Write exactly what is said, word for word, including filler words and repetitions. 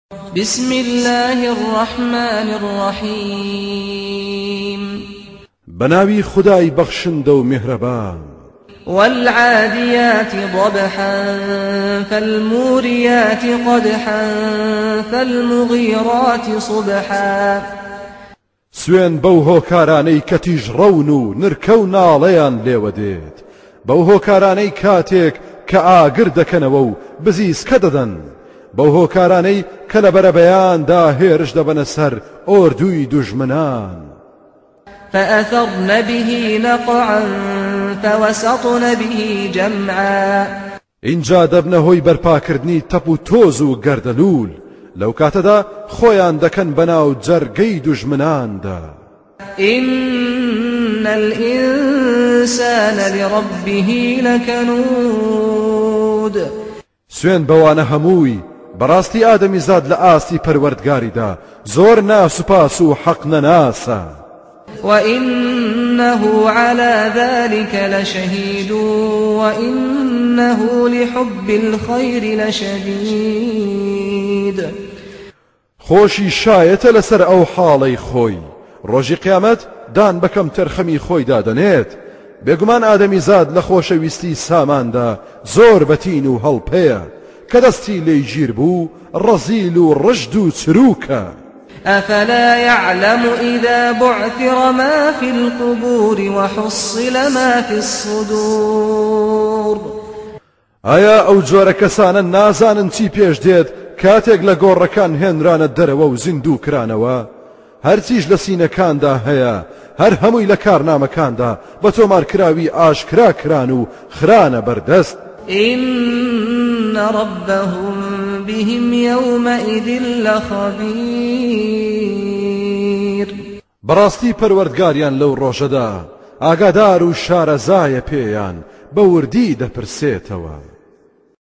بسم الله الرحمن الرحيم بناوي خداي بخشند و مهربان والعاديات ضبحا فالموريات قدحا فالمغيرات صبحا سوين بو هۆکارانەی کە تیژ ڕەون و نرکە و ناڵەیان لێوە دێت بەو هۆکارانەی کاتێک کە ئاگر دەکەنەوە و بزیسکە دەدەن بەو هۆکارانەی کە لە بەرەبەیاندا هێرش دەبەنە سەر ئۆردووی دوژمنان فأثرن به نقعا فوسطن به جمعا اینجا دەبنە هۆی بەرپاکردنی تەپ و تۆز و گەردەلوول لەو کاتەدا خۆیان دەکەن بەناو جەرگەی دوژمناندا إن الإنسان لربه لكنود سوێن بەوانە هەمووی بەڕاستی ئادەمی زاد لە ئاستی پەروەردگاریدا زۆر ناسوپاس و حەق نەناسە وإنه على ذلك لشهيد وإنه لحب الخير لشديد خۆشی شایەتە لەسەر ئەو حاڵەی خۆی ڕۆژی قیامەت دان بەکەم تەرخەمی خۆی دادەنێت بێگومان ئادەمی زاد لە خۆشەویستی ساماندا زۆر بەتین و هەڵپەیە کە دەستی لێی گیر بوو ڕەزیل و ڕژد و چروکە أفلا يعلم إذا بعثر ما في القبور وحصل ما في الصدور ئایا ئەو جۆرە کەسانە نازانن چی پێش دێت کاتێک لە گۆڕەکان هێنرانە دەرەوە و زیندوو کرانەوە هەرچیش لە سینەکاندا هەیە هەر هەمووی لە کارنامەکاندا بە تۆمارکراوی ئاشکرا کران و خرانە بەردەست إن ربهم بهم يومئذ لخبير بەڕاستی پەروەردگاریان لەو ڕۆژەدا ئاگادار و شارەزایە پێیان بە وردی دەپرسێتەوە